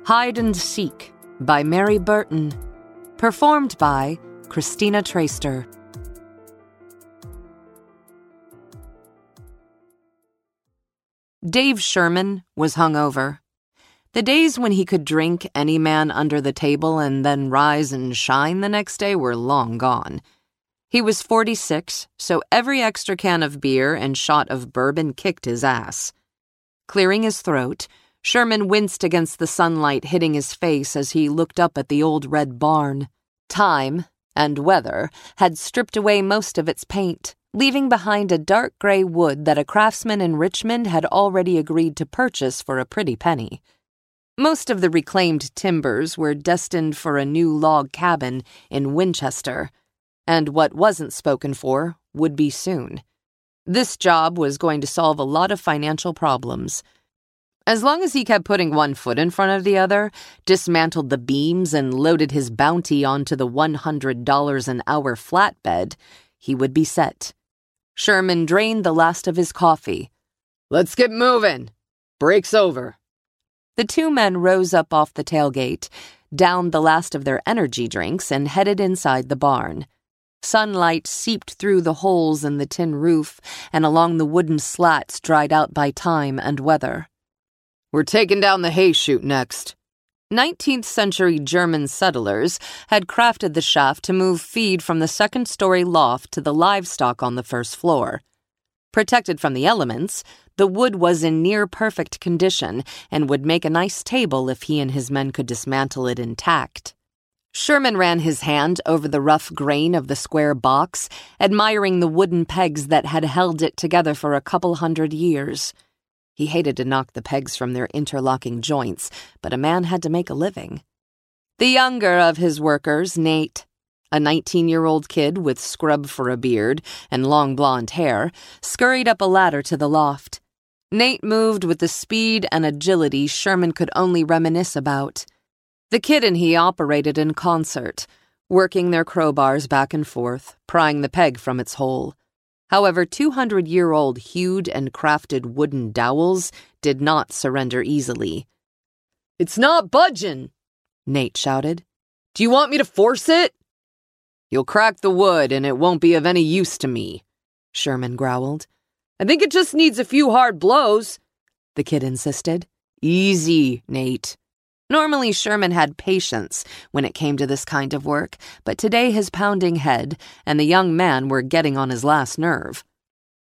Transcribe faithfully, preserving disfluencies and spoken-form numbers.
Hide and Seek by Mary Burton. Performed by Christina Traister. Dave Sherman was hungover. The days when he could drink any man under the table and then rise and shine the next day were long gone. He was forty-six, so every extra can of beer and shot of bourbon kicked his ass. Clearing his throat, Sherman winced against the sunlight hitting his face as he looked up at the old red barn. Time, and weather, had stripped away most of its paint, leaving behind a dark gray wood that a craftsman in Richmond had already agreed to purchase for a pretty penny. Most of the reclaimed timbers were destined for a new log cabin in Winchester, and what wasn't spoken for would be soon. This job was going to solve a lot of financial problems. As long as he kept putting one foot in front of the other, dismantled the beams, and loaded his bounty onto the one hundred dollars an hour flatbed, he would be set. Sherman drained the last of his coffee. "Let's get moving. Break's over." The two men rose up off the tailgate, downed the last of their energy drinks, and headed inside the barn. Sunlight seeped through the holes in the tin roof and along the wooden slats dried out by time and weather. "We're taking down the hay chute next." nineteenth century German settlers had crafted the shaft to move feed from the second-story loft to the livestock on the first floor. Protected from the elements, the wood was in near-perfect condition and would make a nice table if he and his men could dismantle it intact. Sherman ran his hand over the rough grain of the square box, admiring the wooden pegs that had held it together for a couple hundred years. He hated to knock the pegs from their interlocking joints, but a man had to make a living. The younger of his workers, Nate, a nineteen-year-old kid with scrub for a beard and long blonde hair, scurried up a ladder to the loft. Nate moved with the speed and agility Sherman could only reminisce about. The kid and he operated in concert, working their crowbars back and forth, prying the peg from its hole. However, two hundred year old hewed and crafted wooden dowels did not surrender easily. "It's not budging," Nate shouted. "Do you want me to force it?" "You'll crack the wood and it won't be of any use to me," Sherman growled. "I think it just needs a few hard blows," the kid insisted. "Easy, Nate." Normally, Sherman had patience when it came to this kind of work, but today his pounding head and the young man were getting on his last nerve.